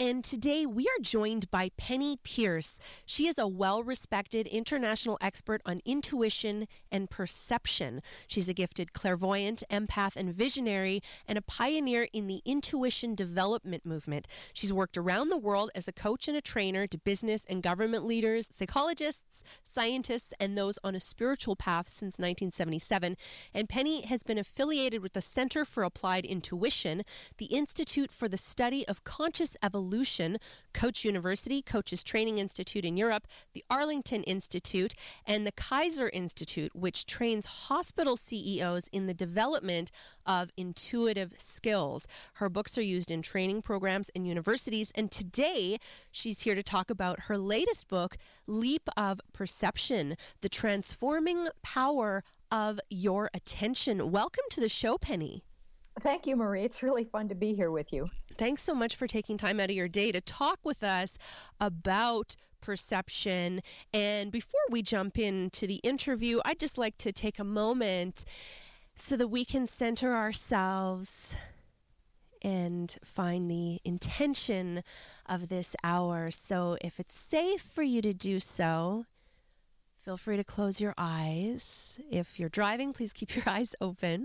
And today we are joined by Penny Pearce. She is a well-respected international expert on intuition and perception. She's a gifted clairvoyant, empath, and visionary, and a pioneer in the intuition development movement. She's worked around the world as a coach and a trainer to business and government leaders, psychologists, scientists, and those on a spiritual path since 1977. And Penny has been affiliated with the Center for Applied Intuition, the Institute for the Study of Conscious Evolution, Coach University, Coaches Training Institute in Europe, the Arlington Institute, and the Kaiser Institute, which trains hospital CEOs in the development of intuitive skills. Her books are used in training programs in universities, and today she's here to talk about her latest book, Leap of Perception, The Transforming Power of Your Attention. Welcome to the show, Penny. Thank you, Marie. It's really fun to be here with you. Thanks so much for taking time out of your day to talk with us about perception. And before we jump into the interview, I'd just like to take a moment so that we can center ourselves and find the intention of this hour. So if it's safe for you to do so, feel free to close your eyes. If you're driving, please keep your eyes open.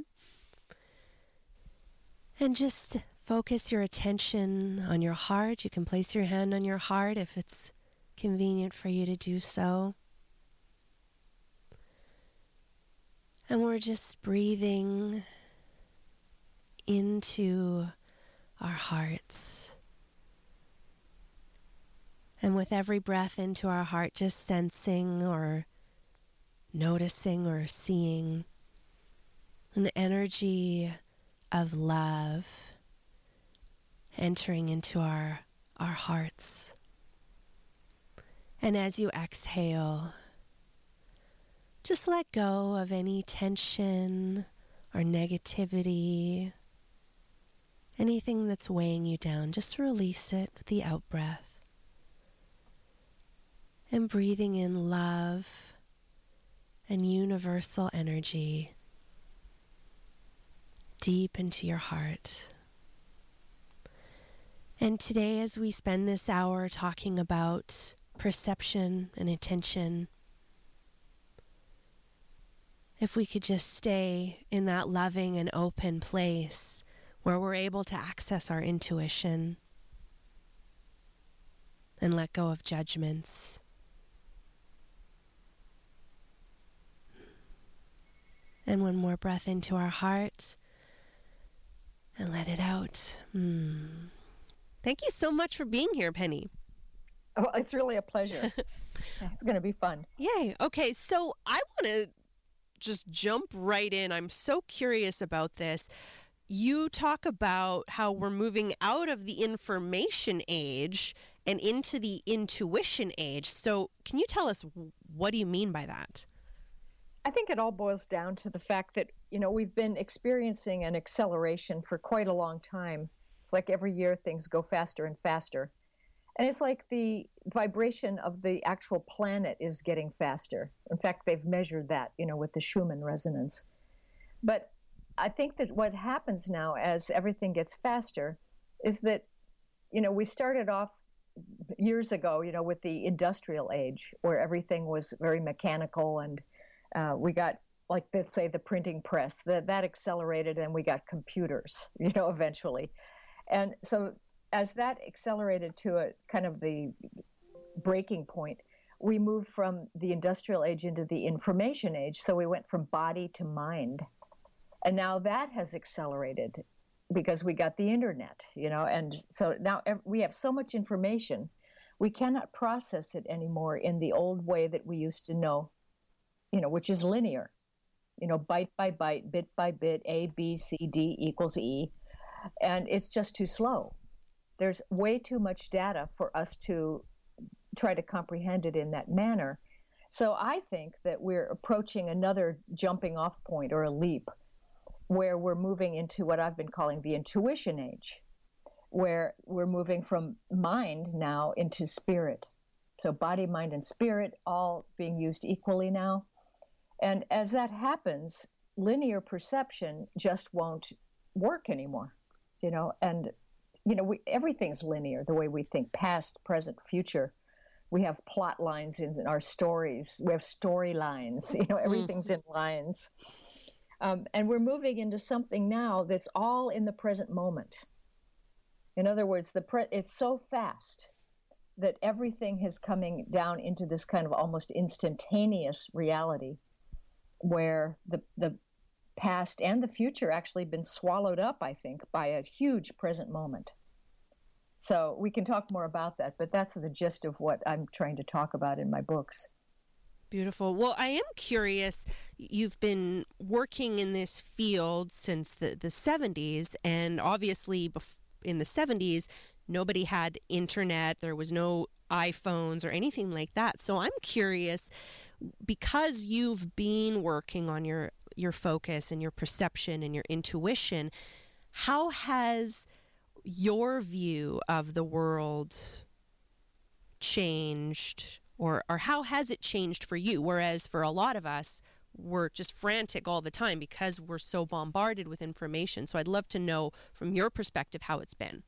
And just focus your attention on your heart. You can place your hand on your heart if it's convenient for you to do so. And we're just breathing into our hearts. And with every breath into our heart, just sensing or noticing or seeing an energy of love entering into our hearts. And as you exhale, just let go of any tension or negativity, anything that's weighing you down. Just release it with the out-breath. And breathing in love and universal energy deep into your heart. And today, as we spend this hour talking about perception and attention, if we could just stay in that loving and open place where we're able to access our intuition and let go of judgments. And one more breath into our heart. And let it out. Thank you so much for being here, Penny. Oh, it's really a pleasure. It's going to be fun. Yay. Okay, so I want to just jump right in. I'm so curious about this. You talk about how we're moving out of the information age and into the intuition age. So can you tell us, what do you mean by that? I think it all boils down to the fact that, we've been experiencing an acceleration for quite a long time. It's like every year things go faster and faster. And it's like the vibration of the actual planet is getting faster. In fact, they've measured that, with the Schumann resonance. But I think that what happens now as everything gets faster is that, we started off years ago, with the industrial age where everything was very mechanical, and we got, like, let's say, the printing press, that accelerated, and we got computers, eventually. And so as that accelerated to a kind of the breaking point, we moved from the industrial age into the information age. So we went from body to mind. And now that has accelerated because we got the internet, and so now we have so much information, we cannot process it anymore in the old way that we used to know, which is linear, byte by byte, bit by bit, A, B, C, D equals E. And it's just too slow. There's way too much data for us to try to comprehend it in that manner. So I think that we're approaching another jumping off point or a leap where we're moving into what I've been calling the intuition age, where we're moving from mind now into spirit. So body, mind, and spirit all being used equally now. And as that happens, linear perception just won't work anymore, and everything's linear the way we think: past, present, future. We have plot lines in our stories. We have storylines. Everything's in lines. And we're moving into something now that's all in the present moment. In other words, it's so fast that everything is coming down into this kind of almost instantaneous reality where the past and the future actually been swallowed up, I think, by a huge present moment. So we can talk more about that, but that's the gist of what I'm trying to talk about in my books. Beautiful. Well, I am curious. You've been working in this field since the 70s, and obviously in the 70s, nobody had internet. There was no iPhones or anything like that. So I'm curious, because you've been working on your focus and your perception and your intuition, how has your view of the world changed, or how has it changed for you? Whereas for a lot of us, we're just frantic all the time because we're so bombarded with information. So I'd love to know from your perspective how it's been.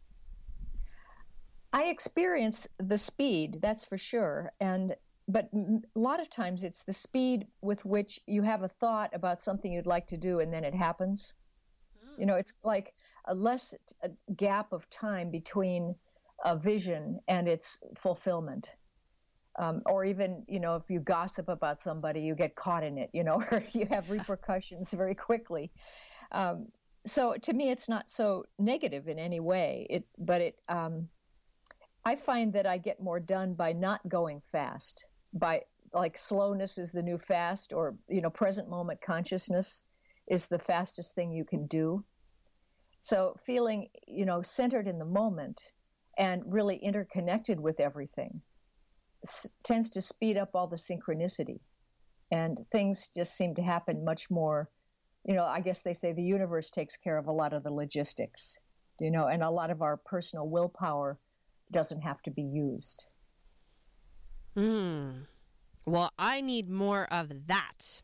I experience the speed, that's for sure. But a lot of times it's the speed with which you have a thought about something you'd like to do and then it happens. It's like a less gap of time between a vision and its fulfillment. Or even, if you gossip about somebody, you get caught in it, or you have repercussions very quickly. So to me, it's not so negative in any way. I find that I get more done by not going fast, by like slowness is the new fast, or, present moment consciousness is the fastest thing you can do. So feeling, centered in the moment and really interconnected with everything tends to speed up all the synchronicity, and things just seem to happen much more. I guess they say the universe takes care of a lot of the logistics, and a lot of our personal willpower doesn't have to be used. Well, I need more of that.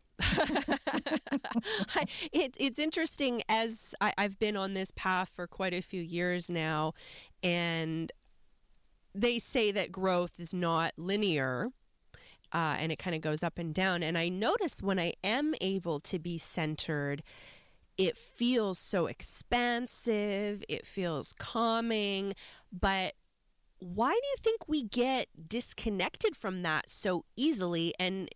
It's interesting, as I've been on this path for quite a few years now, and they say that growth is not linear, and it kind of goes up and down. And I notice when I am able to be centered, it feels so expansive, it feels calming. But why do you think we get disconnected from that so easily? And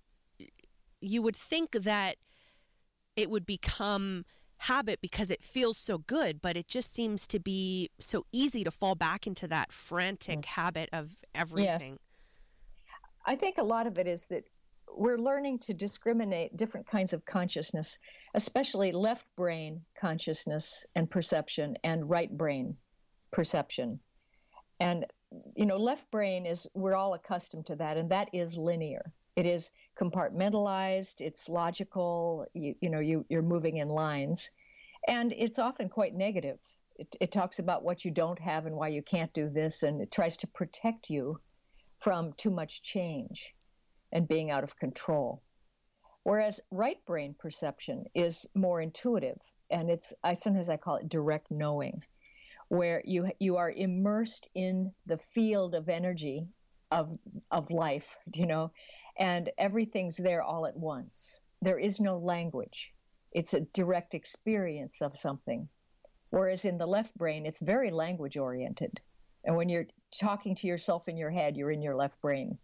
you would think that it would become habit because it feels so good, but it just seems to be so easy to fall back into that frantic habit of everything. Yes. I think a lot of it is that we're learning to discriminate different kinds of consciousness, especially left brain consciousness and perception and right brain perception. And, left brain we're all accustomed to that, and that is linear. It is compartmentalized, it's logical, you're moving in lines, and it's often quite negative. It talks about what you don't have and why you can't do this, and it tries to protect you from too much change and being out of control. Whereas right brain perception is more intuitive, and sometimes I call it direct knowing, where you are immersed in the field of energy of life, and everything's there all at once. There is no language. It's a direct experience of something. Whereas in the left brain, it's very language oriented. And when you're talking to yourself in your head, you're in your left brain.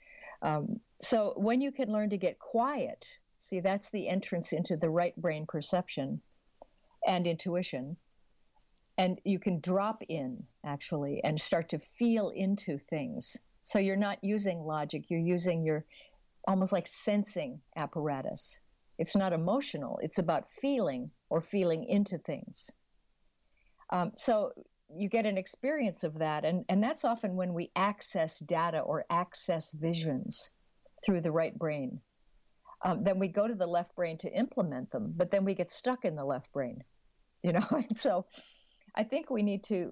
So when you can learn to get quiet, see, that's the entrance into the right brain perception and intuition. And you can drop in, actually, and start to feel into things. So you're not using logic, you're using your almost like sensing apparatus. It's not emotional, it's about feeling or feeling into things. So you get an experience of that, and that's often when we access data or access visions through the right brain. Then we go to the left brain to implement them, but then we get stuck in the left brain, and so I think we need to,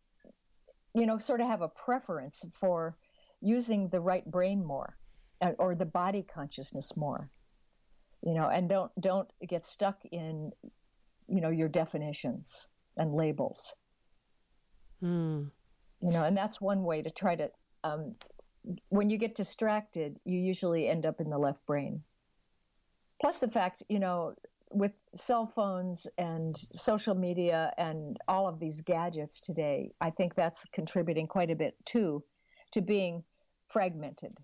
sort of have a preference for using the right brain more, or the body consciousness more, and don't get stuck in, your definitions and labels. You know, and that's one way to try to, when you get distracted, you usually end up in the left brain. Plus the fact, you know, with cell phones and social media and all of these gadgets today, I think that's contributing quite a bit too to being fragmented.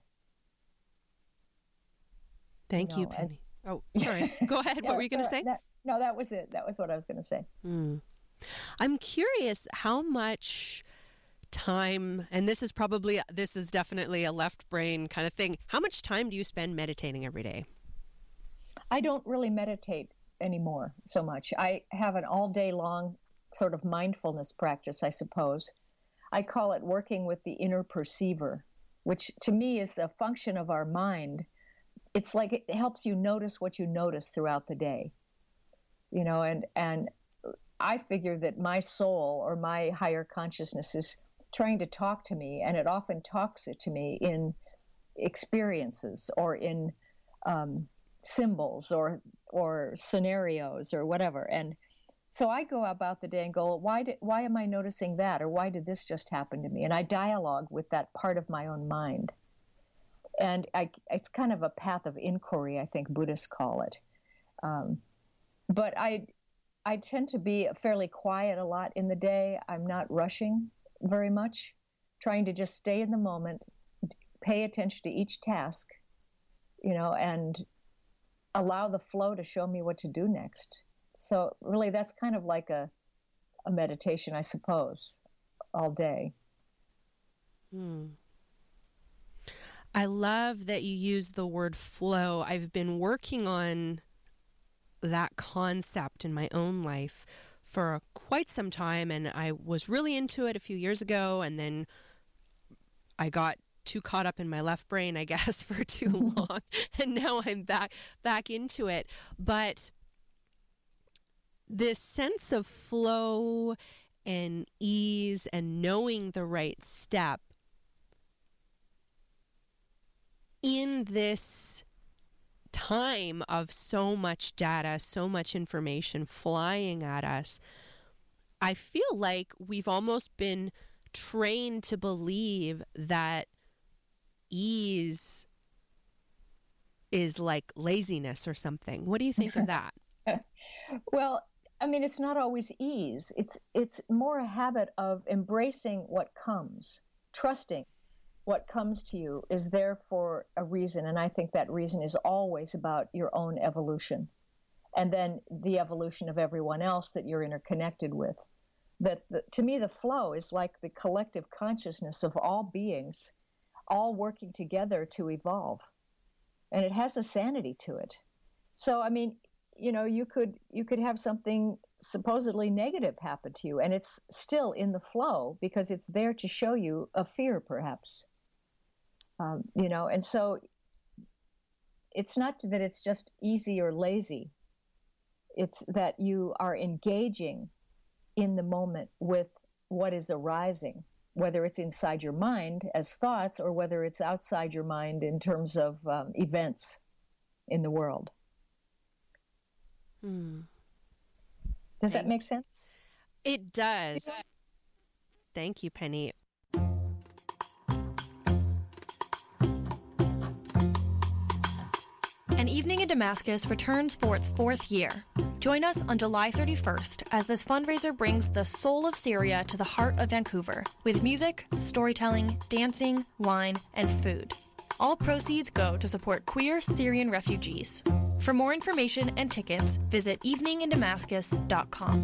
Thank you, Penny. Oh, sorry. Go ahead. What were you going to say? No, that was it. That was what I was going to say. I'm curious how much time, and this is definitely a left brain kind of thing. How much time do you spend meditating every day? I don't really meditate anymore so much. I have an all day long sort of mindfulness practice, I suppose. I call it working with the inner perceiver, which to me is the function of our mind. It's like it helps you notice what you notice throughout the day, you know, and I figure that my soul or my higher consciousness is trying to talk to me, and it often talks to me in experiences or in symbols or scenarios or whatever. And so I go about the day and go, why am I noticing that? Or why did this just happen to me? And I dialogue with that part of my own mind. And it's kind of a path of inquiry, I think Buddhists call it. But I tend to be fairly quiet a lot in the day. I'm not rushing very much, trying to just stay in the moment, pay attention to each task, you know, and allow the flow to show me what to do next. So really that's kind of like a meditation, I suppose, all day. I love that you use the word flow. I've been working on that concept in my own life for quite some time, and I was really into it a few years ago, and then I got too caught up in my left brain, I guess, for too long, and now I'm back into it. But this sense of flow and ease and knowing the right step in this time of so much data, so much information flying at us, I feel like we've almost been trained to believe that ease is like laziness or something. What do you think of that? Well, I mean, it's not always ease. It's more a habit of embracing what comes, trusting what comes to you is there for a reason. And I think that reason is always about your own evolution and then the evolution of everyone else that you're interconnected with. To me, the flow is like the collective consciousness of all beings, all working together to evolve. And it has a sanity to it. So, I mean, you know, you could have something supposedly negative happen to you, and it's still in the flow because it's there to show you a fear, perhaps. You know, and so it's not that it's just easy or lazy. It's that you are engaging in the moment with what is arising, whether it's inside your mind as thoughts or whether it's outside your mind in terms of events in the world. Does that make sense? It does. Thank you, Penny. An Evening in Damascus returns for its 4th year. Join us on July 31st as this fundraiser brings the soul of Syria to the heart of Vancouver with music, storytelling, dancing, wine, and food. All proceeds go to support queer Syrian refugees. For more information and tickets, visit eveningindamascus.com.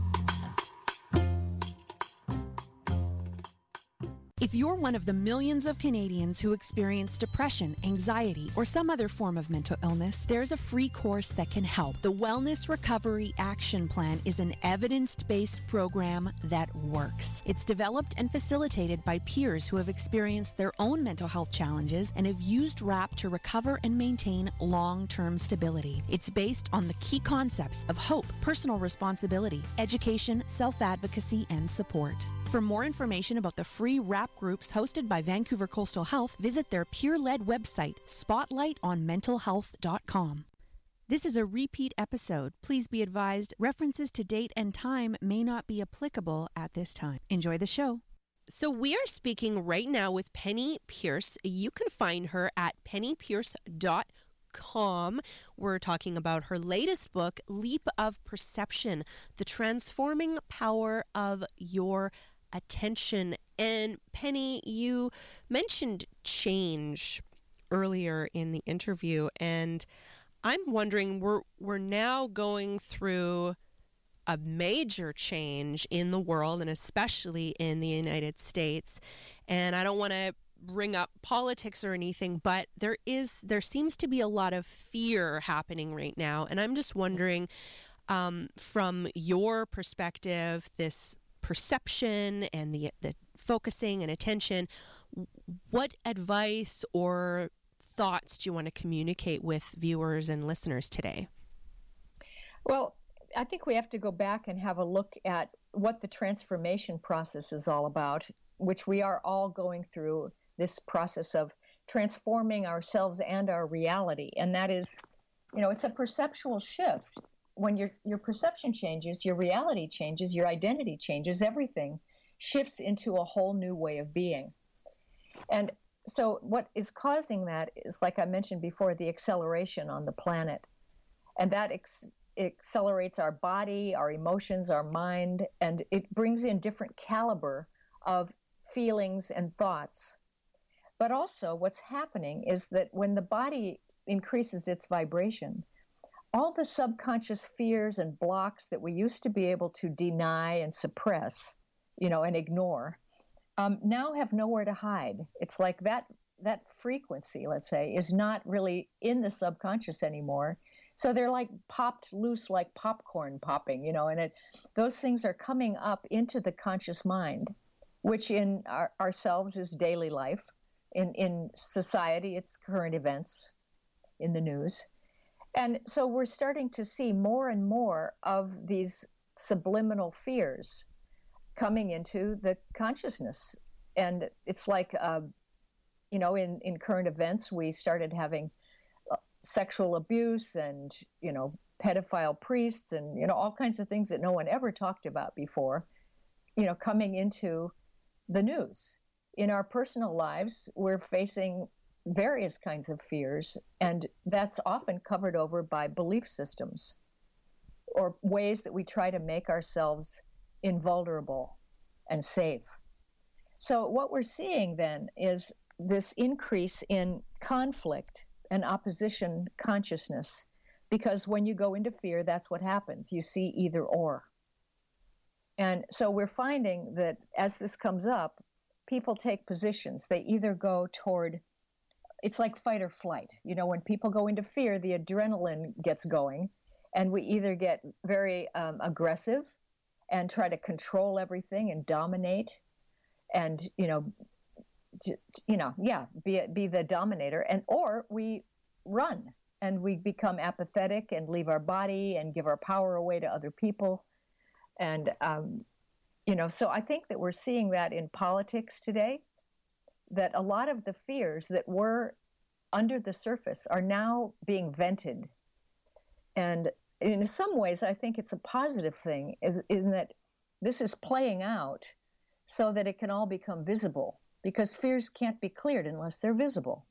If you're one of the millions of Canadians who experience depression, anxiety, or some other form of mental illness, there's a free course that can help. The Wellness Recovery Action Plan is an evidence-based program that works. It's developed and facilitated by peers who have experienced their own mental health challenges and have used RAP to recover and maintain long-term stability. It's based on the key concepts of hope, personal responsibility, education, self-advocacy, and support. For more information about the free RAP groups hosted by Vancouver Coastal Health, visit their peer-led website, spotlightonmentalhealth.com. This is a repeat episode. Please be advised references to date and time may not be applicable at this time. Enjoy the show. So we are speaking right now with Penny Pierce. You can find her at pennypierce.com. We're talking about her latest book, Leap of Perception, The Transforming Power of Your Attention. And Penny, you mentioned change earlier in the interview, and I'm wondering, we're now going through a major change in the world, and especially in the United States. And I don't want to bring up politics or anything, but there seems to be a lot of fear happening right now. And I'm just wondering, from your perspective, this perception and the focusing and attention, what advice or thoughts do you want to communicate with viewers and listeners today? Well, I think we have to go back and have a look at what the transformation process is all about, which we are all going through this process of transforming ourselves and our reality. And that is, it's a perceptual shift. When your perception changes, your reality changes, your identity changes, everything shifts into a whole new way of being. And so what is causing that is, like I mentioned before, the acceleration on the planet. And that accelerates our body, our emotions, our mind, and it brings in different caliber of feelings and thoughts. But also what's happening is that when the body increases its vibration, all the subconscious fears and blocks that we used to be able to deny and suppress, and ignore, now have nowhere to hide. It's like that frequency, let's say, is not really in the subconscious anymore. So they're like popped loose, like popcorn popping, and those things are coming up into the conscious mind, which in ourselves is daily life. In society, it's current events in the news. And so we're starting to see more and more of these subliminal fears coming into the consciousness. And it's like, in current events, we started having sexual abuse and, pedophile priests and, all kinds of things that no one ever talked about before, coming into the news. In our personal lives, we're facing various kinds of fears, and that's often covered over by belief systems or ways that we try to make ourselves invulnerable and safe. So what we're seeing then is this increase in conflict and opposition consciousness, because when you go into fear, that's what happens. You see either or. And so we're finding that as this comes up, people take positions. They either go toward, it's like fight or flight. When people go into fear, the adrenaline gets going, and we either get very aggressive and try to control everything and dominate and, be the dominator, and or we run and we become apathetic and leave our body and give our power away to other people. And, so I think that we're seeing that in politics today, that a lot of the fears that were under the surface are now being vented. And in some ways, I think it's a positive thing in that this is playing out so that it can all become visible, because fears can't be cleared unless they're visible,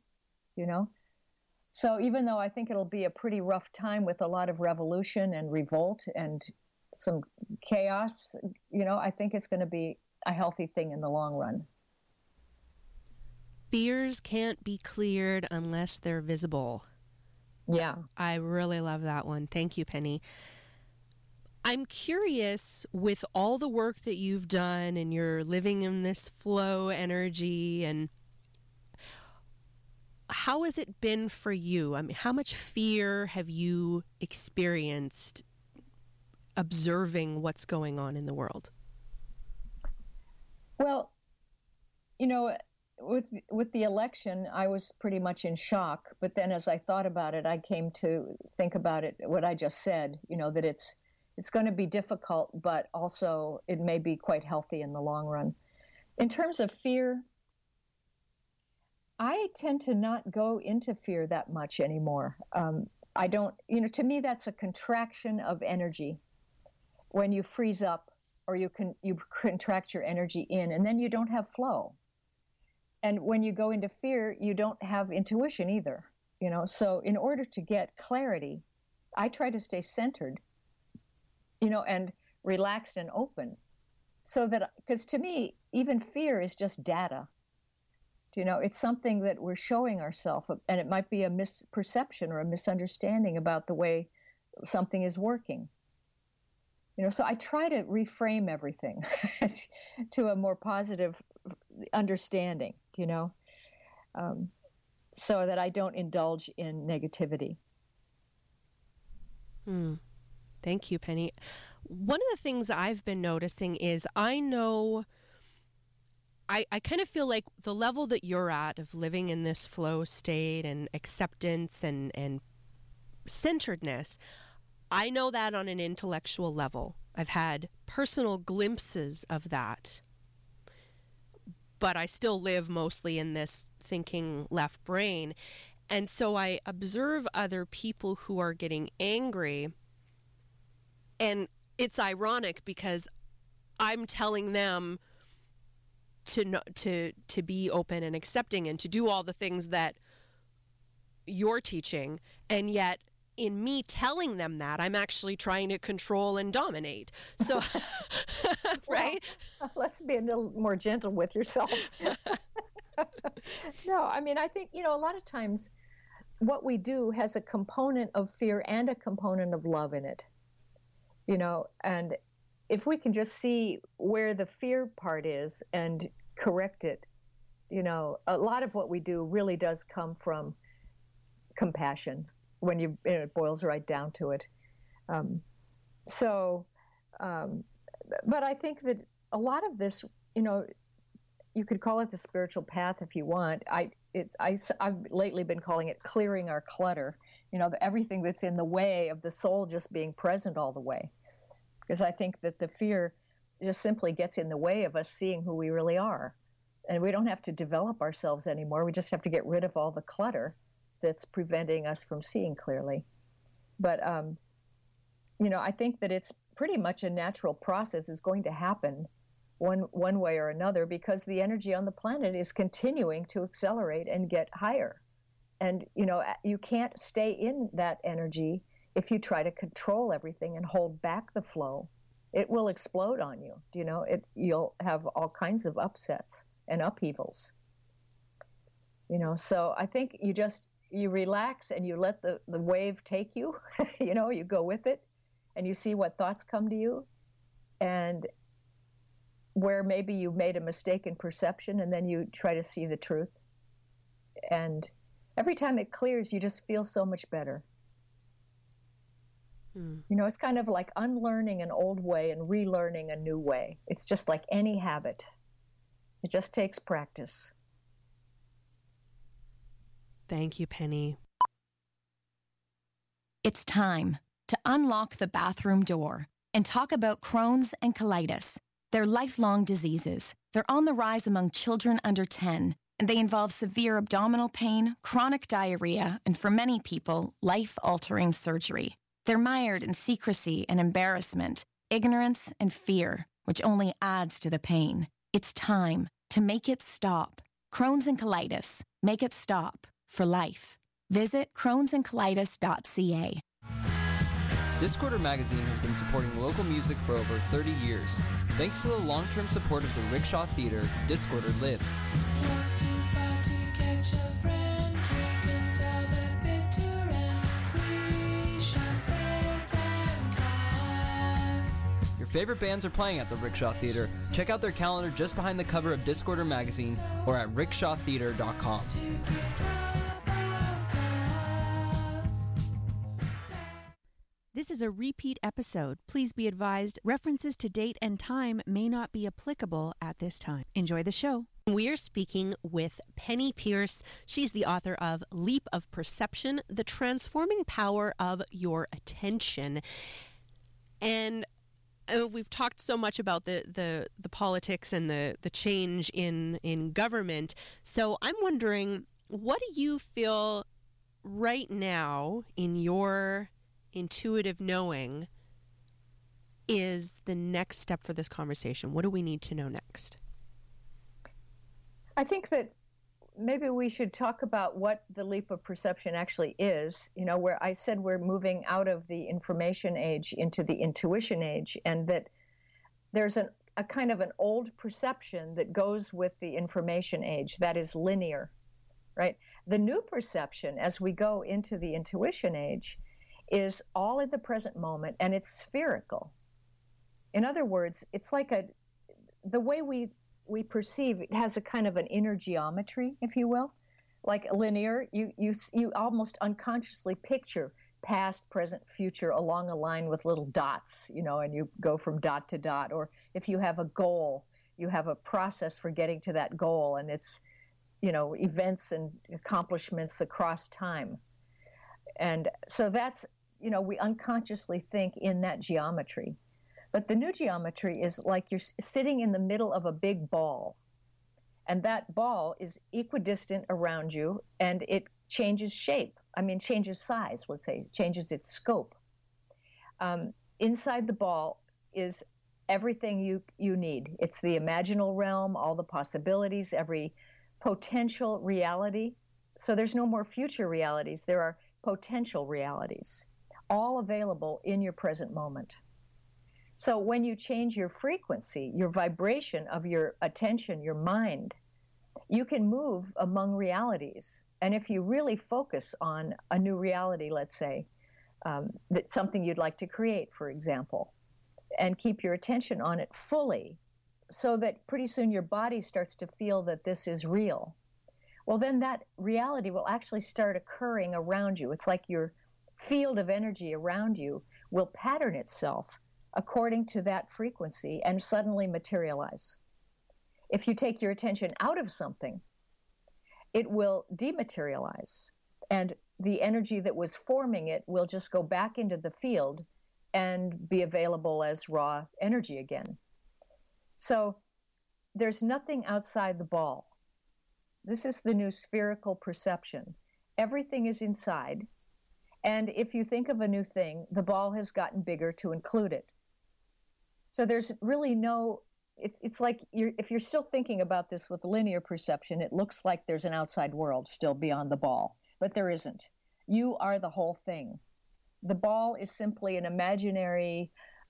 So even though I think it'll be a pretty rough time with a lot of revolution and revolt and some chaos, I think it's going to be a healthy thing in the long run. Fears can't be cleared unless they're visible. Yeah. I really love that one. Thank you, Penny. I'm curious, with all the work that you've done and you're living in this flow energy, and how has it been for you? I mean, how much fear have you experienced observing what's going on in the world? Well, with the election, I was pretty much in shock. But then as I thought about it, I came to think about it, what I just said, that it's going to be difficult, but also it may be quite healthy in the long run. In terms of fear, I tend to not go into fear that much anymore. I don't, to me, that's a contraction of energy. When you freeze up or you contract your energy in, and then you don't have flow. And when you go into fear, you don't have intuition either, So in order to get clarity, I try to stay centered, and relaxed and open, so that, because to me, even fear is just data. It's something that we're showing ourselves, and it might be a misperception or a misunderstanding about the way something is working. So I try to reframe everything to a more positive understanding, so that I don't indulge in negativity. Thank you, Penny. One of the things I've been noticing is I kind of feel like the level that you're at of living in this flow state and acceptance and centeredness, I know that on an intellectual level. I've had personal glimpses of that, but I still live mostly in this thinking left brain. And so I observe other people who are getting angry, and it's ironic because I'm telling them to be open and accepting and to do all the things that you're teaching, and yet in me telling them that, I'm actually trying to control and dominate. So, right? Well, let's be a little more gentle with yourself. No, I mean, I think, a lot of times what we do has a component of fear and a component of love in it, and if we can just see where the fear part is and correct it, a lot of what we do really does come from compassion when it boils right down to it. But I think that a lot of this, you could call it the spiritual path if you want. I've lately been calling it clearing our clutter, everything that's in the way of the soul just being present all the way. Because I think that the fear just simply gets in the way of us seeing who we really are. And we don't have to develop ourselves anymore. We just have to get rid of all the clutter that's preventing us from seeing clearly. But, I think that it's pretty much a natural process is going to happen one way or another, because the energy on the planet is continuing to accelerate and get higher. And, you can't stay in that energy if you try to control everything and hold back the flow. It will explode on you. You'll have all kinds of upsets and upheavals. So I think you relax and you let the wave take you. You go with it and you see what thoughts come to you, and where maybe you made a mistake in perception, and then you try to see the truth. And every time it clears, you just feel so much better. It's kind of like unlearning an old way and relearning a new way. It's just like any habit. It just takes practice. Thank you, Penny. It's time to unlock the bathroom door and talk about Crohn's and colitis. They're lifelong diseases. They're on the rise among children under 10, and they involve severe abdominal pain, chronic diarrhea, and for many people, life-altering surgery. They're mired in secrecy and embarrassment, ignorance and fear, which only adds to the pain. It's time to make it stop. Crohn's and colitis. Make it stop for life. Visit crohnsandcolitis.ca. Discorder Magazine has been supporting local music for over 30 years. Thanks to the long-term support of the Rickshaw Theater, Discorder lives. Your favorite bands are playing at the Rickshaw Theater. Check out their calendar just behind the cover of Discorder Magazine or at rickshawtheater.com. This is a repeat episode. Please be advised, references to date and time may not be applicable at this time. Enjoy the show. We are speaking with Penny Pierce. She's the author of Leap of Perception, The Transforming Power of Your Attention. And we've talked so much about the politics and the change in government. So I'm wondering, what do you feel right now, in your intuitive knowing, is the next step for this conversation? What do we need to know next? I think that maybe we should talk about what the leap of perception actually is. Where I said we're moving out of the information age into the intuition age, and that there's a kind of an old perception that goes with the information age that is linear, right? The new perception as we go into the intuition age is all in the present moment, and it's spherical. In other words, it's like the way we perceive it has a kind of an inner geometry, if you will. Like linear, you almost unconsciously picture past, present, future along a line with little dots, and you go from dot to dot. Or if you have a goal, you have a process for getting to that goal, and it's, events and accomplishments across time. And so that's, we unconsciously think in that geometry. But the new geometry is like you're sitting in the middle of a big ball, and that ball is equidistant around you, and it changes shape. Changes size, let's say, changes its scope. Inside the ball is everything you need. It's the imaginal realm, all the possibilities, every potential reality. So there's no more future realities. There are potential realities, all available in your present moment. So when you change your frequency, your vibration of your attention, your mind, you can move among realities. And if you really focus on a new reality, let's say, that's something you'd like to create, for example, and keep your attention on it fully, so that pretty soon your body starts to feel that this is real, well, then that reality will actually start occurring around you. It's like your field of energy around you will pattern itself according to that frequency and suddenly materialize. If you take your attention out of something, it will dematerialize, and the energy that was forming it will just go back into the field and be available as raw energy again. So there's nothing outside the ball. This is the new spherical perception. Everything is inside, and if you think of a new thing, the ball has gotten bigger to include it. So there's really it's like if you're still thinking about this with linear perception, it looks like there's an outside world still beyond the ball, but there isn't. You are the whole thing. The ball is simply an imaginary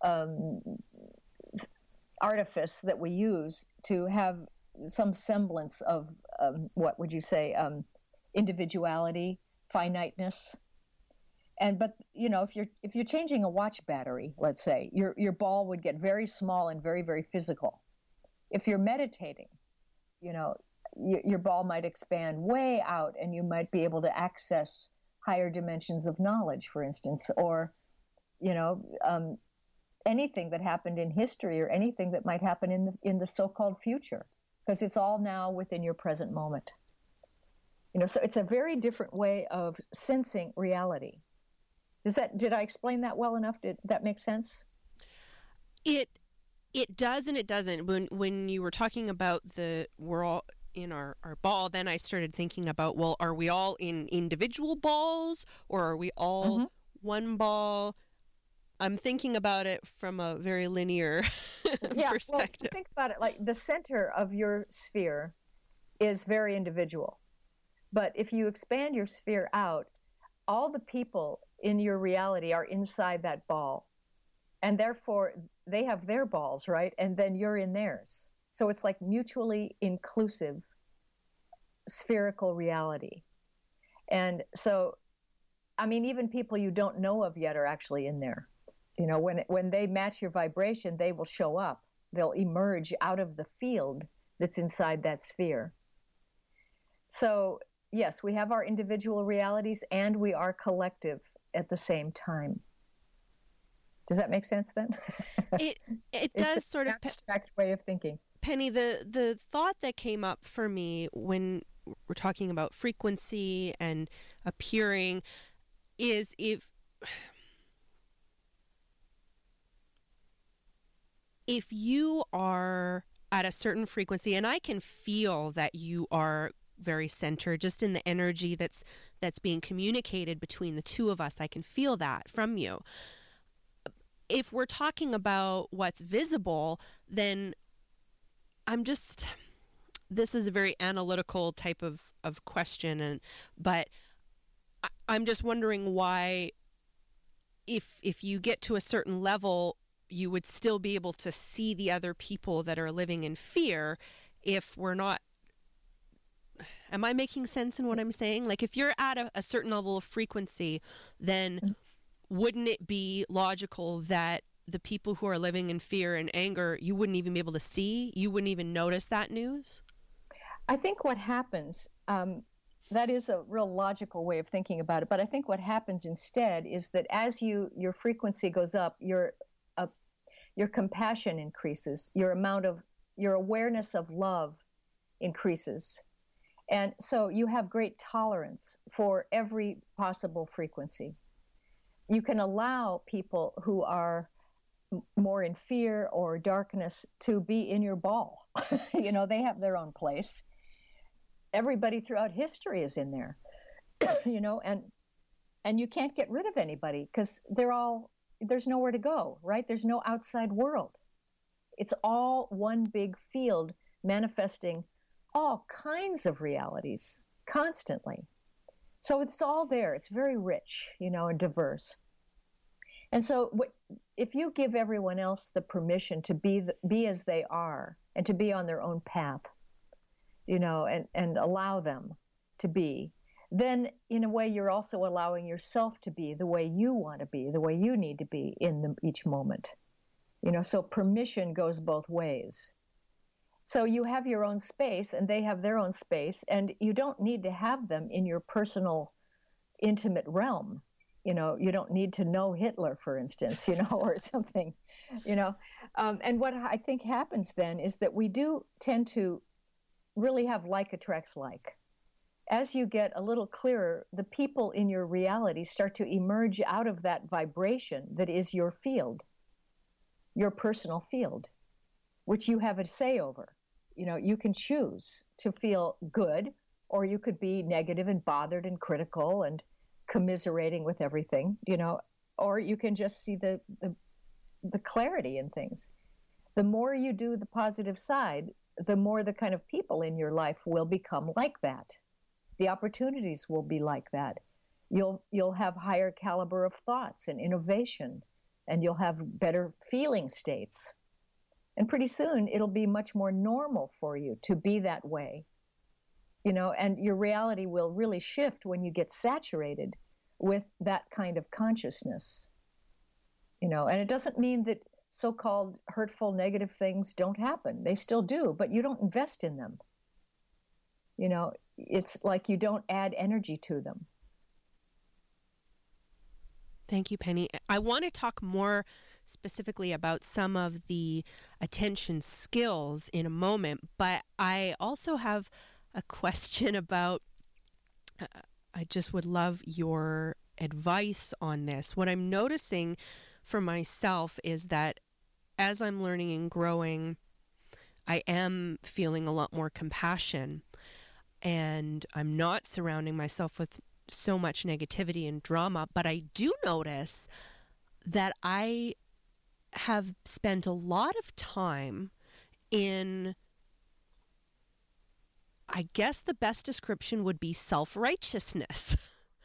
artifice that we use to have some semblance of, what would you say, individuality, finiteness. But if you're changing a watch battery, let's say, your ball would get very small and very, very physical. If you're meditating, your ball might expand way out, and you might be able to access higher dimensions of knowledge, for instance, or anything that happened in history or anything that might happen in the so-called future, because it's all now within your present moment. So it's a very different way of sensing reality. Did I explain that well enough? Did that make sense? It does and it doesn't. When you were talking about we're all in our ball, then I started thinking about, well, are we all in individual balls, or are we all one ball? I'm thinking about it from a very linear perspective. Well, think about it like the center of your sphere is very individual. But if you expand your sphere out, all the people in your reality are inside that ball. And therefore, they have their balls, right? And then you're in theirs. So it's like mutually inclusive spherical reality. And so, even people you don't know of yet are actually in there. When they match your vibration, they will show up. They'll emerge out of the field that's inside that sphere. So, yes, we have our individual realities, and we are collective at the same time. Does that make sense then? It does sort of abstract way of thinking. Penny, the thought that came up for me when we're talking about frequency and appearing is if you are at a certain frequency, and I can feel that you are very centered. Just in the energy that's being communicated between the two of us, I can feel that from you. If we're talking about what's visible, then this is a very analytical type of question, but I'm just wondering why, if you get to a certain level, you would still be able to see the other people that are living in fear if we're not. Am I making sense in what I'm saying? Like, if you're at a certain level of frequency, then wouldn't it be logical that the people who are living in fear and anger, you wouldn't even be able to see? You wouldn't even notice that news? I think what happens, that is a real logical way of thinking about it, but I think what happens instead is that as your frequency goes up, your compassion increases, your awareness of love increases. And so you have great tolerance for every possible frequency. You can allow people who are more in fear or darkness to be in your ball. They have their own place. Everybody throughout history is in there, and you can't get rid of anybody because there's nowhere to go, right? There's no outside world. It's all one big field manifesting all kinds of realities constantly. So it's all there. It's very rich, and diverse. And so if you give everyone else the permission to be as they are and to be on their own path, and allow them to be, then in a way you're also allowing yourself to be the way you want to be, the way you need to be in each moment. So permission goes both ways. So you have your own space and they have their own space, and you don't need to have them in your personal, intimate realm. You don't need to know Hitler, for instance, or something, and what I think happens then is that we do tend to really have like attracts like. As you get a little clearer, the people in your reality start to emerge out of that vibration that is your field, your personal field, which you have a say over. You can choose to feel good, or you could be negative and bothered and critical and commiserating with everything, or you can just see the clarity in things. The more you do the positive side, the more the kind of people in your life will become like that. The opportunities will be like that. You'll have higher caliber of thoughts and innovation, and you'll have better feeling states. And pretty soon it'll be much more normal for you to be that way. And your reality will really shift when you get saturated with that kind of consciousness. And it doesn't mean that so-called hurtful, negative things don't happen. They still do, but you don't invest in them. It's like you don't add energy to them. Thank you, Penny. I want to talk more specifically about some of the attention skills in a moment, but I also have a question about, I just would love your advice on this. What I'm noticing for myself is that as I'm learning and growing, I am feeling a lot more compassion, and I'm not surrounding myself with so much negativity and drama, but I do notice that I have spent a lot of time in, I guess the best description would be self-righteousness.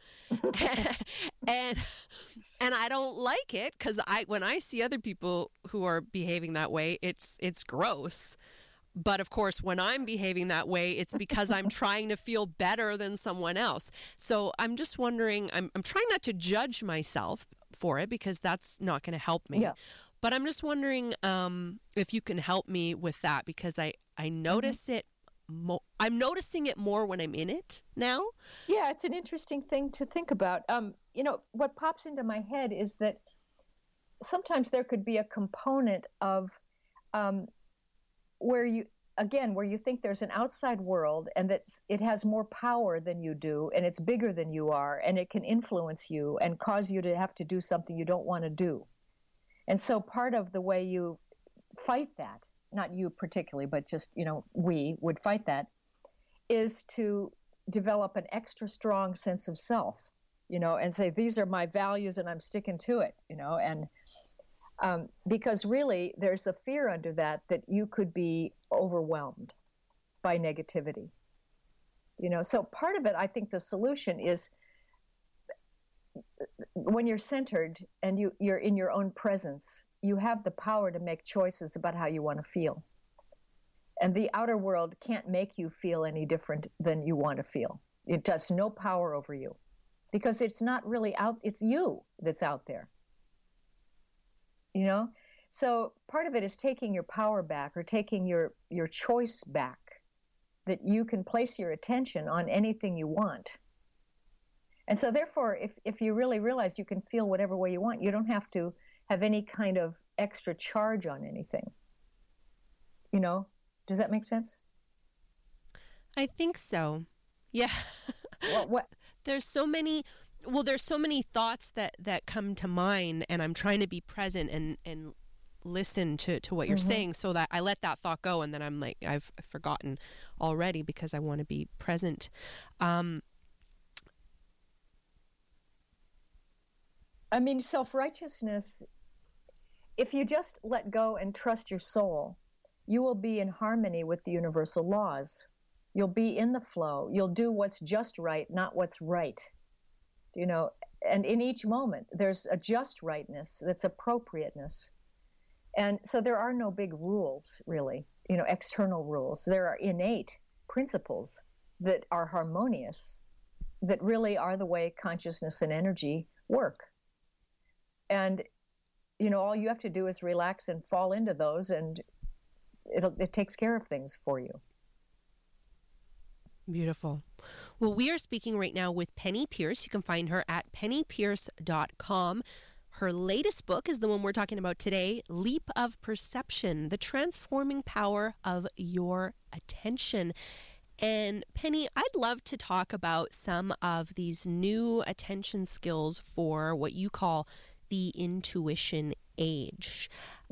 and I don't like it, because when I see other people who are behaving that way, it's gross. But of course, when I'm behaving that way, it's because I'm trying to feel better than someone else. So I'm just wondering, I'm trying not to judge myself for it, because that's not going to help me. Yeah. But I'm just wondering if you can help me with that, because I notice it. I'm noticing it more when I'm in it now. Yeah, it's an interesting thing to think about. What pops into my head is that sometimes there could be a component of where you think there's an outside world, and that it has more power than you do, and it's bigger than you are, and it can influence you and cause you to have to do something you don't want to do. And so part of the way you fight that, not you particularly, but just, we would fight that, is to develop an extra strong sense of self, and say, these are my values and I'm sticking to it, and because really there's a fear under that you could be overwhelmed by negativity, So part of it, I think the solution is when you're centered and you're in your own presence, you have the power to make choices about how you want to feel. And the outer world can't make you feel any different than you want to feel. It does no power over you because it's not really it's you that's out there. So part of it is taking your power back or taking your choice back, that you can place your attention on anything you want. And so therefore, if you really realize you can feel whatever way you want, you don't have to have any kind of extra charge on anything. Does that make sense? I think so. Yeah. What? There's so many thoughts that come to mind, and I'm trying to be present and listen to what you're saying, so that I let that thought go, and then I'm like, I've forgotten already because I want to be present. Self-righteousness, if you just let go and trust your soul, you will be in harmony with the universal laws. You'll be in the flow. You'll do what's just right, not what's right. And in each moment, there's a just rightness, that's appropriateness. And so there are no big rules, really, external rules. There are innate principles that are harmonious, that really are the way consciousness and energy work. And, all you have to do is relax and fall into those, and it takes care of things for you. Beautiful. Well, we are speaking right now with Penny Pearce. You can find her at pennypearce.com. Her latest book is the one we're talking about today, Leap of Perception, the transforming power of your attention. And Penny, I'd love to talk about some of these new attention skills for what you call the intuition age.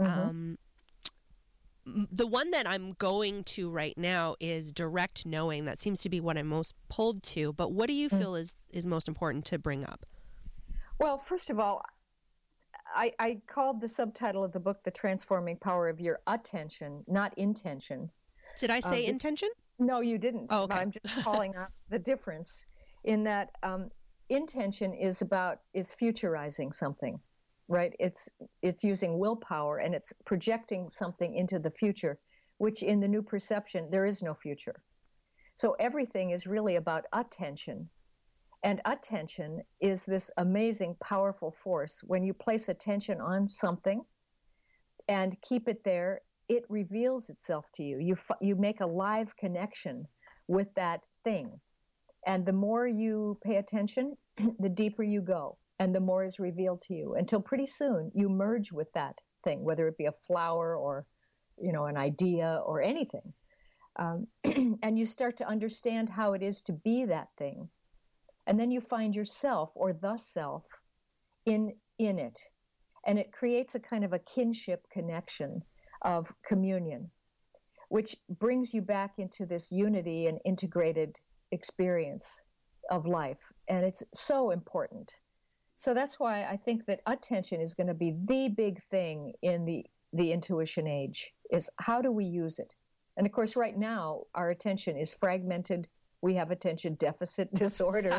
The one that I'm going to right now is direct knowing. That seems to be what I'm most pulled to. But what do you feel is most important to bring up? Well, first of all, I called the subtitle of the book The Transforming Power of Your Attention, not intention. Did I say intention? No, you didn't. Oh, okay. I'm just calling out the difference in that intention is futurizing something. Right? It's using willpower, and it's projecting something into the future, which in the new perception, there is no future. So everything is really about attention. And attention is this amazing, powerful force. When you place attention on something and keep it there, it reveals itself to you. You make a live connection with that thing. And the more you pay attention, the deeper you go. And the more is revealed to you, until pretty soon you merge with that thing, whether it be a flower or, an idea or anything. And you start to understand how it is to be that thing. And then you find yourself, or the self, in it. And it creates a kind of a kinship connection of communion, which brings you back into this unity and integrated experience of life. And it's so important. So that's why I think that attention is going to be the big thing in the intuition age, is how do we use it? And of course, right now, our attention is fragmented. We have attention deficit disorder,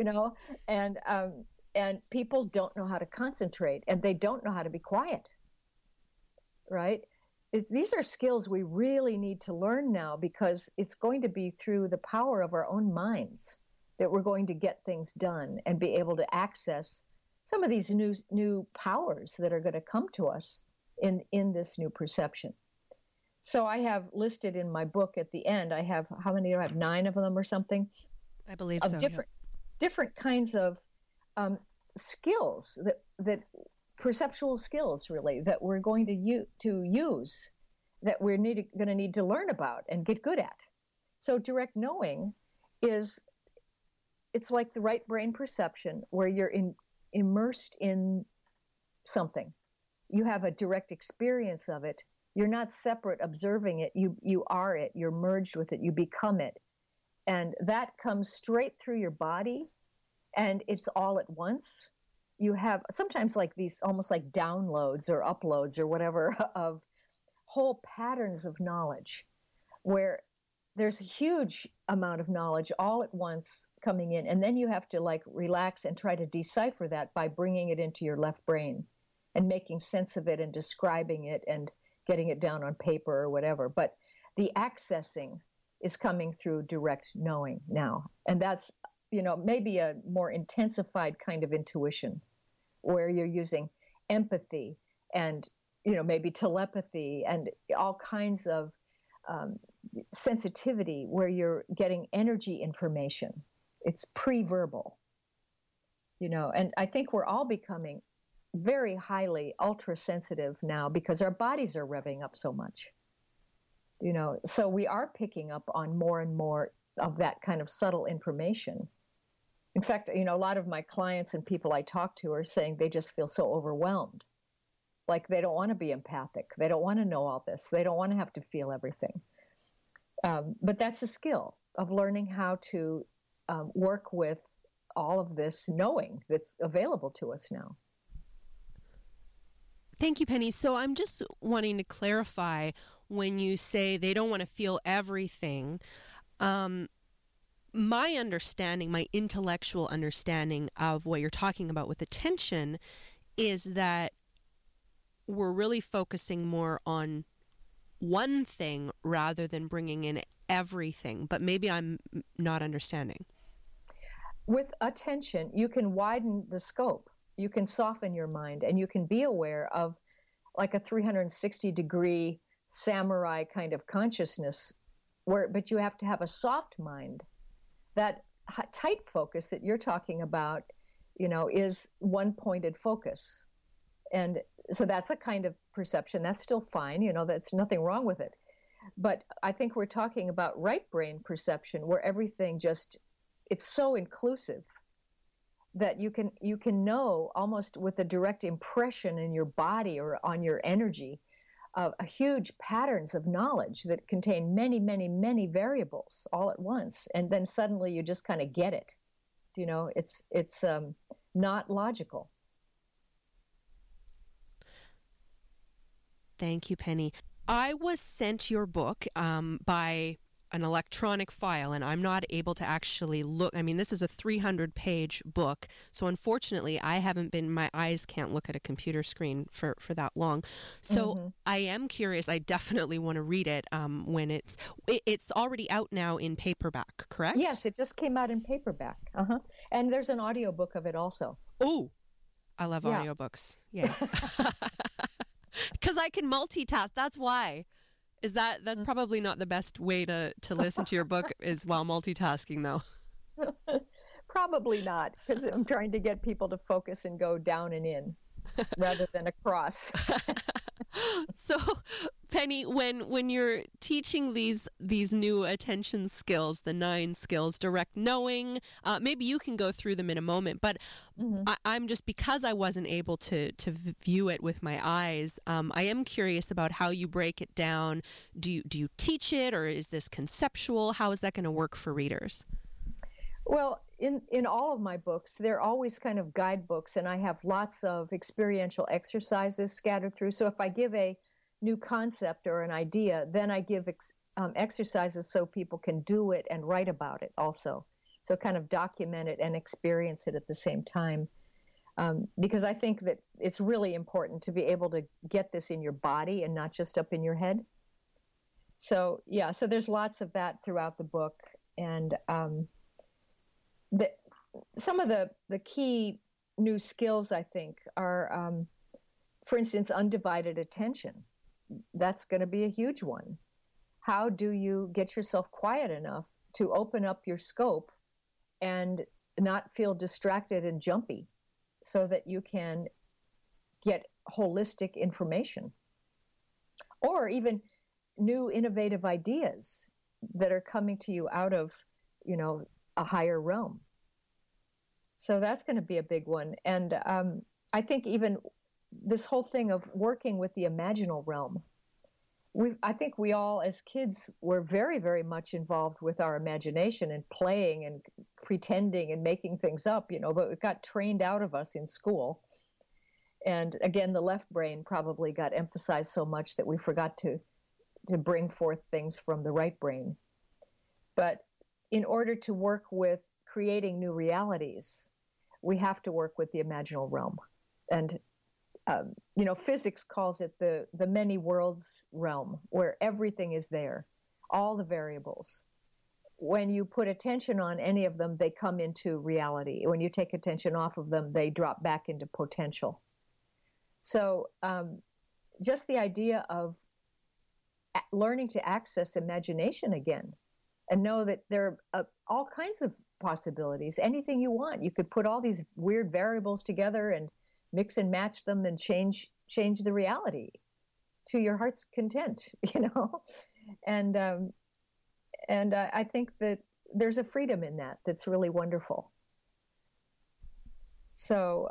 and people don't know how to concentrate, and they don't know how to be quiet, right? These are skills we really need to learn now, because it's going to be through the power of our own minds that we're going to get things done and be able to access some of these new powers that are going to come to us in this new perception. So I have listed in my book at the end, I have, how many do I have? 9 of them or something? I believe of so. Different kinds of skills, that perceptual skills, really, that we're going to use, that we're going to need to learn about and get good at. So direct knowing it's like the right brain perception, where you're immersed in something. You have a direct experience of it. You're not separate observing it. You are it. You're merged with it. You become it. And that comes straight through your body, and it's all at once. You have sometimes like these almost like downloads or uploads or whatever of whole patterns of knowledge where there's a huge amount of knowledge all at once coming in. And then you have to like relax and try to decipher that by bringing it into your left brain and making sense of it and describing it and getting it down on paper or whatever. But the accessing is coming through direct knowing now. And that's, maybe a more intensified kind of intuition where you're using empathy and, maybe telepathy and all kinds of sensitivity where you're getting energy information. It's pre-verbal, and I think we're all becoming very highly ultra sensitive now because our bodies are revving up so much, so we are picking up on more and more of that kind of subtle information. In fact, a lot of my clients and people I talk to are saying they just feel so overwhelmed. Like they don't want to be empathic. They don't want to know all this. They don't want to have to feel everything. But that's a skill of learning how to work with all of this knowing that's available to us now. Thank you, Penny. So I'm just wanting to clarify when you say they don't want to feel everything. My understanding, my intellectual understanding of what you're talking about with attention is that we're really focusing more on one thing rather than bringing in everything. But maybe I'm not understanding. With attention, you can widen the scope. You can soften your mind and you can be aware of like a 360-degree samurai kind of consciousness but you have to have a soft mind. That tight focus that you're talking about, is one-pointed focus. And so that's a kind of perception. That's still fine. That's nothing wrong with it. But I think we're talking about right brain perception where everything it's so inclusive that you can know almost with a direct impression in your body or on your energy of a huge patterns of knowledge that contain many, many, many variables all at once. And then suddenly you just kind of get it. It's not logical. Thank you, Penny. I was sent your book by an electronic file, and I'm not able to actually look. I mean, this is a 300-page book, so unfortunately, my eyes can't look at a computer screen for that long. So I am curious. I definitely want to read it when it's already out now in paperback, correct? Yes, it just came out in paperback. And there's an audiobook of it also. Oh, I love audiobooks. Yeah. Because I can multitask. That's why. That's probably not the best way to listen to your book is while multitasking, though. Probably not, because I'm trying to get people to focus and go down and in rather than across. So, Penny, when you're teaching these new attention skills, the 9 skills, direct knowing, maybe you can go through them in a moment, but I'm just, because I wasn't able to view it with my eyes, I am curious about how you break it down. Do you teach it, or is this conceptual? How is that going to work for readers? Well, in all of my books, they're always kind of guidebooks, and I have lots of experiential exercises scattered through. So if I give a new concept or an idea, then I give exercises so people can do it and write about it also. So kind of document it and experience it at the same time. Because I think that it's really important to be able to get this in your body and not just up in your head. So, so there's lots of that throughout the book. And some of the key new skills, I think, are, for instance, undivided attention. That's going to be a huge one. How do you get yourself quiet enough to open up your scope and not feel distracted and jumpy so that you can get holistic information? Or even new innovative ideas that are coming to you out of, a higher realm. So that's going to be a big one. And I think even this whole thing of working with the imaginal realm, I think we all as kids were very, very much involved with our imagination and playing and pretending and making things up, but it got trained out of us in school. And again, the left brain probably got emphasized so much that we forgot to bring forth things from the right brain. But in order to work with creating new realities, we have to work with the imaginal realm. And physics calls it the many worlds realm, where everything is there, all the variables. When you put attention on any of them, they come into reality. When you take attention off of them, they drop back into potential. So just the idea of learning to access imagination again and know that there are all kinds of possibilities, anything you want. You could put all these weird variables together and mix and match them and change the reality to your heart's content, And I think that there's a freedom in that that's really wonderful. So,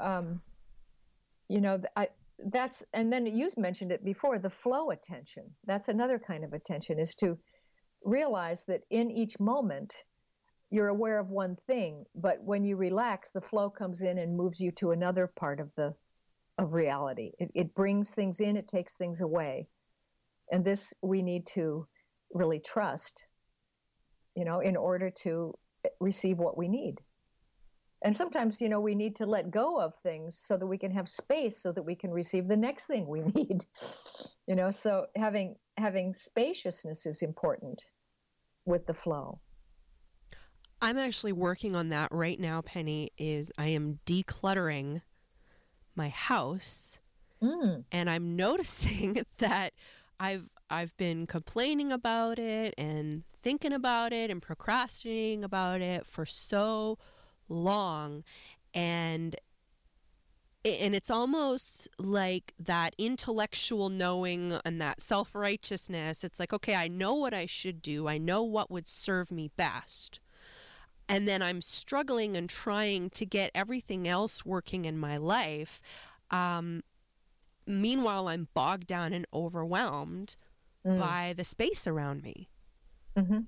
and then you mentioned it before, the flow attention. That's another kind of attention, is to realize that in each moment, you're aware of one thing, but when you relax, the flow comes in and moves you to another part of reality. It brings things in, it takes things away. And this we need to really trust, in order to receive what we need. And sometimes, we need to let go of things so that we can have space so that we can receive the next thing we need. So having spaciousness is important with the flow. I'm actually working on that right now, Penny. I am decluttering my house, and I'm noticing that I've been complaining about it and thinking about it and procrastinating about it for so long, and it's almost like that intellectual knowing and that self-righteousness. It's like, okay, I know what I should do. I know what would serve me best. And then I'm struggling and trying to get everything else working in my life. Meanwhile, I'm bogged down and overwhelmed by the space around me. Mm-hmm.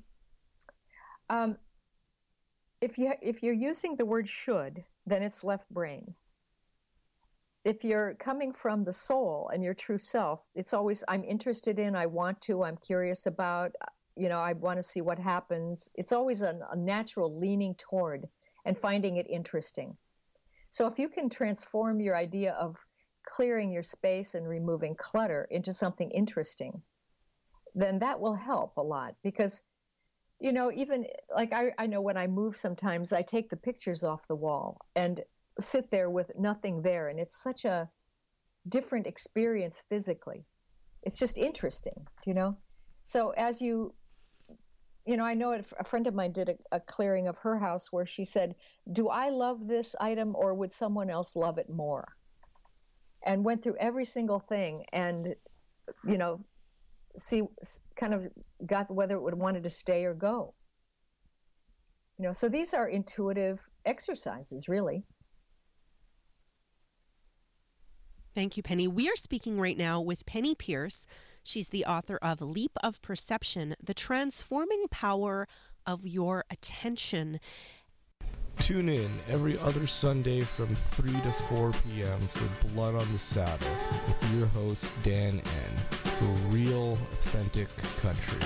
If you're using the word should, then it's left brain. If you're coming from the soul and your true self, it's always, I'm interested in, I want to, I'm curious about, I want to see what happens. It's always a natural leaning toward and finding it interesting. So if you can transform your idea of clearing your space and removing clutter into something interesting, then that will help a lot. Because, even like I know when I move sometimes, I take the pictures off the wall and sit there with nothing there. And it's such a different experience physically. It's just interesting, So as I know a friend of mine did a clearing of her house where she said, do I love this item or would someone else love it more? And went through every single thing and, kind of got whether it would wanted to stay or go. So these are intuitive exercises, really. Thank you, Penny. We are speaking right now with Penny Pierce. She's the author of Leap of Perception, The Transforming Power of Your Attention. Tune in every other Sunday from 3 to 4 p.m. for Blood on the Saddle with your host, Dan N., for real, authentic country.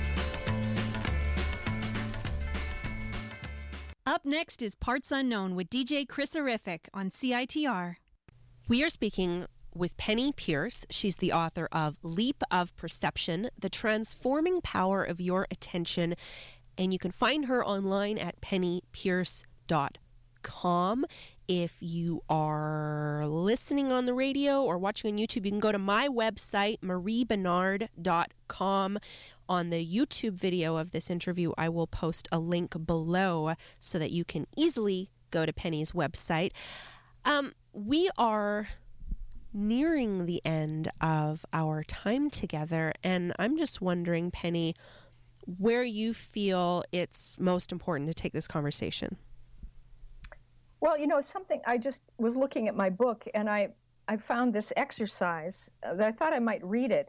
Up next is Parts Unknown with DJ Chris-erific on CITR. We are speaking with Penny Pierce. She's the author of Leap of Perception, The Transforming Power of Your Attention. And you can find her online at pennypierce.com. If you are listening on the radio or watching on YouTube, you can go to my website, mariebernard.com. On the YouTube video of this interview, I will post a link below so that you can easily go to Penny's website. We are nearing the end of our time together, and I'm just wondering, Penny, where you feel it's most important to take this conversation. Well, something, I just was looking at my book and I found this exercise that I thought I might read it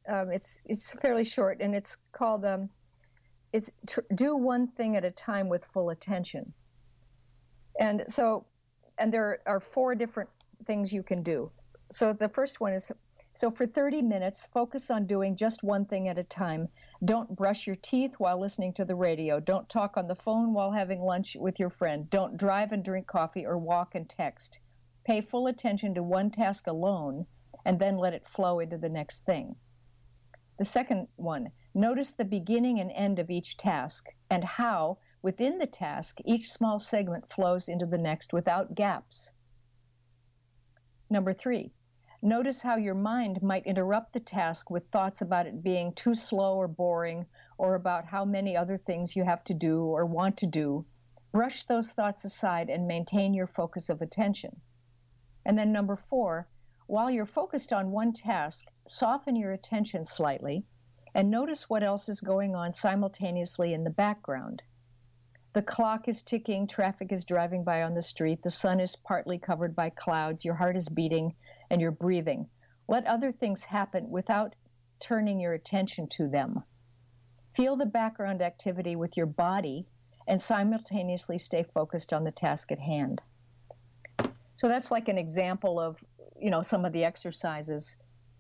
It's fairly short, and it's called do one thing at a time with full attention. And there are 4 different things you can do. So the first one is, so for 30 minutes, focus on doing just one thing at a time. Don't brush your teeth while listening to the radio. Don't talk on the phone while having lunch with your friend. Don't drive and drink coffee or walk and text. Pay full attention to one task alone and then let it flow into the next thing. The second one, notice the beginning and end of each task and how, within the task, each small segment flows into the next without gaps. Number 3, notice how your mind might interrupt the task with thoughts about it being too slow or boring, or about how many other things you have to do or want to do. Brush those thoughts aside and maintain your focus of attention. And then number 4, while you're focused on one task, soften your attention slightly and notice what else is going on simultaneously in the background. The clock is ticking, traffic is driving by on the street, the sun is partly covered by clouds, your heart is beating, and you're breathing. Let other things happen without turning your attention to them. Feel the background activity with your body and simultaneously stay focused on the task at hand. So that's like an example of, some of the exercises.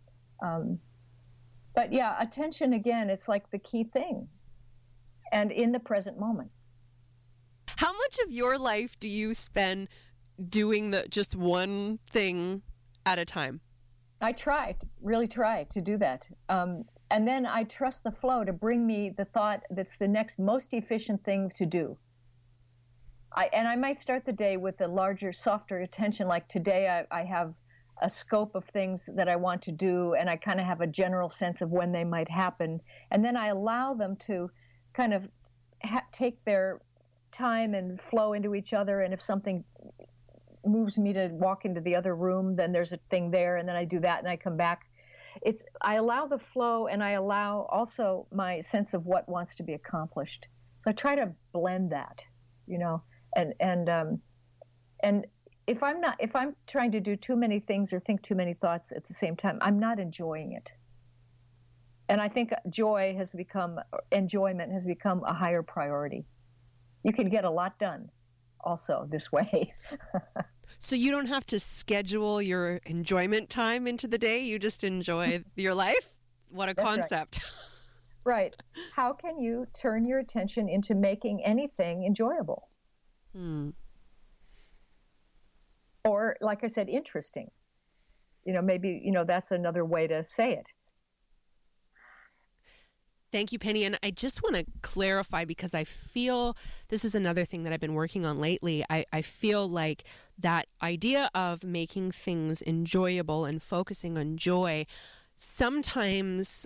But yeah, attention, again, it's like the key thing. And in the present moment. How much of your life do you spend doing just one thing at a time? I really try to do that. And then I trust the flow to bring me the thought that's the next most efficient thing to do. I might start the day with a larger, softer attention, like today I have a scope of things that I want to do, and I kind of have a general sense of when they might happen. And then I allow them to kind of take their time and flow into each other. And if something moves me to walk into the other room, then there's a thing there, and then I do that and I come back. I allow the flow, and I allow also my sense of what wants to be accomplished. So I try to blend that, and if I'm trying to do too many things or think too many thoughts at the same time, I'm not enjoying it. And I think enjoyment has become a higher priority. You can get a lot done also this way. So you don't have to schedule your enjoyment time into the day. You just enjoy your life? What a concept. Right. How can you turn your attention into making anything enjoyable? Or, like I said, interesting. Maybe, that's another way to say it. Thank you, Penny. And I just want to clarify, because I feel this is another thing that I've been working on lately. I feel like that idea of making things enjoyable and focusing on joy, sometimes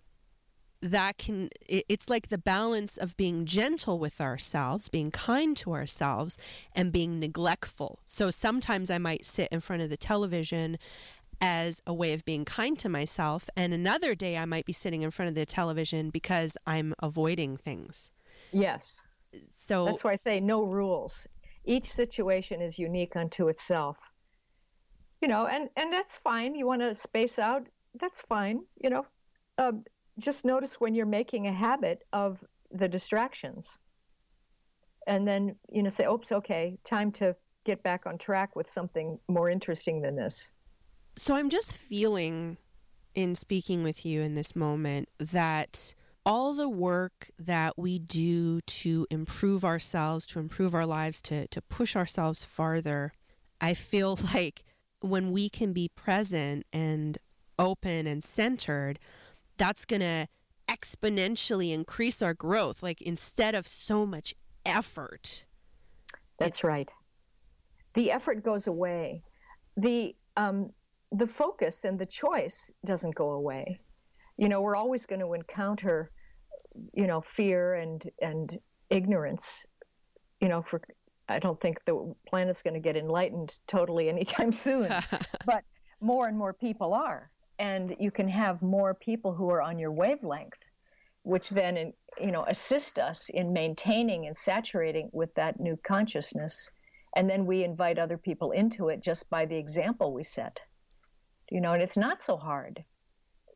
it's like the balance of being gentle with ourselves, being kind to ourselves, and being neglectful. So sometimes I might sit in front of the television as a way of being kind to myself, and another day I might be sitting in front of the television because I'm avoiding things. Yes. So that's why I say no rules. Each situation is unique unto itself. And that's fine. You want to space out, that's fine. Just notice when you're making a habit of the distractions. And then, say, oops, okay, time to get back on track with something more interesting than this. So I'm just feeling, in speaking with you in this moment, that all the work that we do to improve ourselves, to improve our lives, to push ourselves farther, I feel like when we can be present and open and centered, that's going to exponentially increase our growth, like instead of so much effort. That's right. The effort goes away. The focus and the choice doesn't go away. We're always going to encounter, fear and ignorance. I don't think the planet's going to get enlightened totally anytime soon, but more and more people are. And you can have more people who are on your wavelength, which then, assist us in maintaining and saturating with that new consciousness. And then we invite other people into it just by the example we set. And it's not so hard.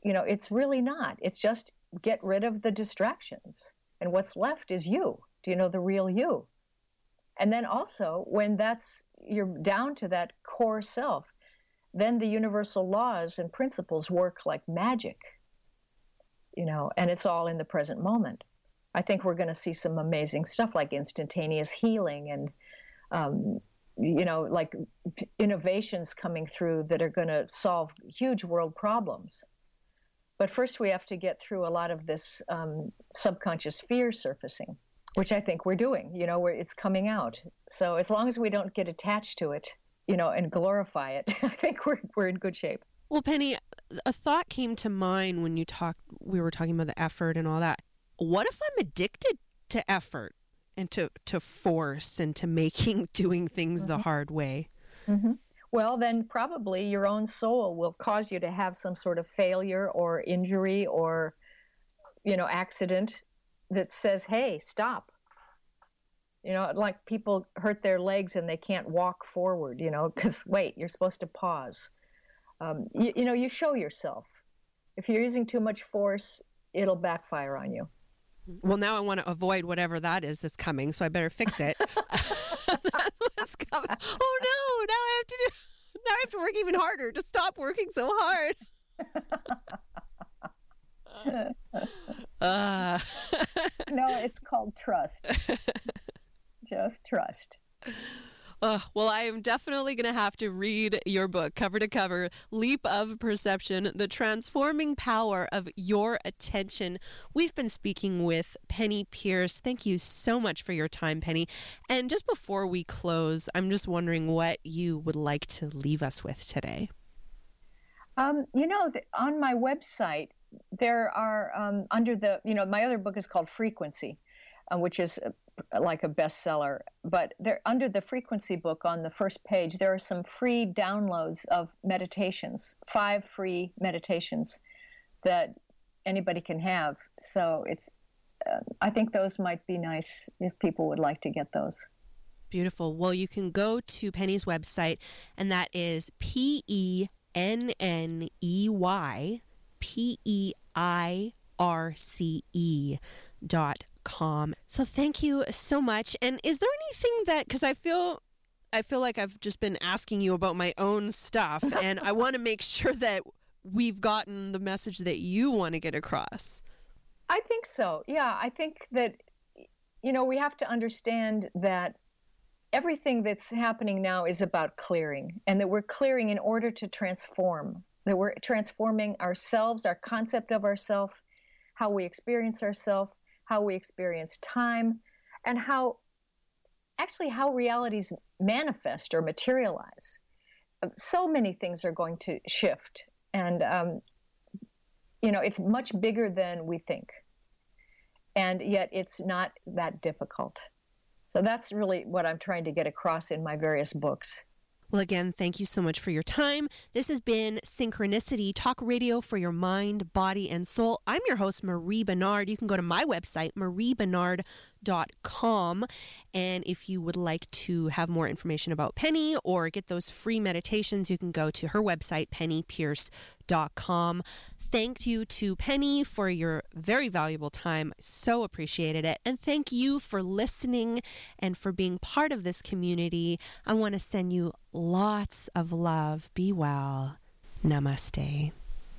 it's really not. It's just get rid of the distractions. And what's left is you. Do you know the real you? And then also, when you're down to that core self, then the universal laws and principles work like magic, and it's all in the present moment. I think we're going to see some amazing stuff like instantaneous healing and, like innovations coming through that are going to solve huge world problems. But first we have to get through a lot of this subconscious fear surfacing, which I think we're doing, where it's coming out. So as long as we don't get attached to it, and glorify it, I think we're in good shape. Well, Penny, a thought came to mind when we were talking about the effort and all that. What if I'm addicted to effort and to force and to doing things the hard way? Mm-hmm. Well, then probably your own soul will cause you to have some sort of failure or injury or, accident that says, hey, stop. Like people hurt their legs and they can't walk forward, because wait, you're supposed to pause. You show yourself. If you're using too much force, it'll backfire on you. Well, now I want to avoid whatever that is that's coming, so I better fix it. That's what's coming. Oh no! Now I have to work even harder to stop working so hard. No, it's called trust. Just trust. Well, I am definitely going to have to read your book cover to cover, Leap of Perception, The Transforming Power of Your Attention. We've been speaking with Penny Pierce. Thank you so much for your time, Penny. And just before we close, I'm just wondering what you would like to leave us with today. On my website, there are under my other book is called Frequency, which is like a bestseller, but there under the Frequency book on the first page, there are some free downloads of meditations, 5 free meditations that anybody can have. So I think those might be nice if people would like to get those. Beautiful. Well, you can go to Penny's website, and that is PENNEYPEIRCE.com. So thank you so much. And is there anything that, because I feel like I've just been asking you about my own stuff, and I want to make sure that we've gotten the message that you want to get across. I think so. Yeah, I think that, we have to understand that everything that's happening now is about clearing, and that we're clearing in order to transform, that we're transforming ourselves, our concept of ourselves, how we experience ourselves, how we experience time, and how realities manifest or materialize. So many things are going to shift, and it's much bigger than we think, and yet it's not that difficult. So that's really what I'm trying to get across in my various books. Well, again, thank you so much for your time. This has been Synchronicity, talk radio for your mind, body, and soul. I'm your host, Marie Bernard. You can go to my website, mariebernard.com. And if you would like to have more information about Penny or get those free meditations, you can go to her website, pennypierce.com. Thank you to Penny for your very valuable time. So appreciated it. And thank you for listening and for being part of this community. I want to send you lots of love. Be well. Namaste.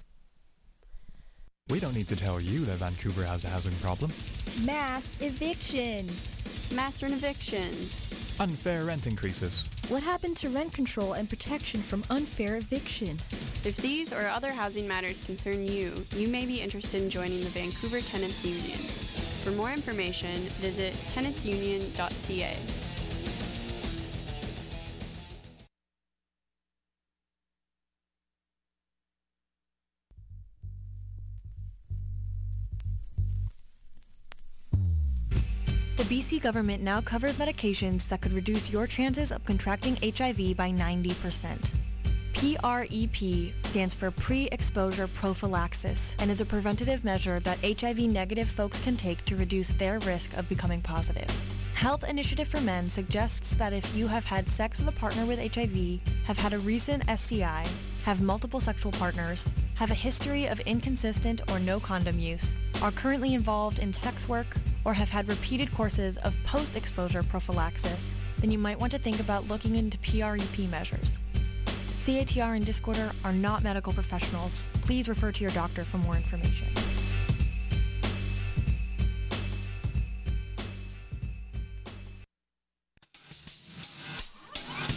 We don't need to tell you that Vancouver has a housing problem. Mass evictions. Mass evictions. Unfair rent increases. What happened to rent control and protection from unfair eviction? If these or other housing matters concern you, you may be interested in joining the Vancouver Tenants Union. For more information, visit tenantsunion.ca. The BC government now covers medications that could reduce your chances of contracting HIV by 90%. PrEP stands for pre-exposure prophylaxis and is a preventative measure that HIV-negative folks can take to reduce their risk of becoming positive. Health Initiative for Men suggests that if you have had sex with a partner with HIV, have had a recent STI, have multiple sexual partners, have a history of inconsistent or no condom use, are currently involved in sex work, or have had repeated courses of post-exposure prophylaxis, then you might want to think about looking into PrEP measures. CATR and Discorder are not medical professionals. Please refer to your doctor for more information.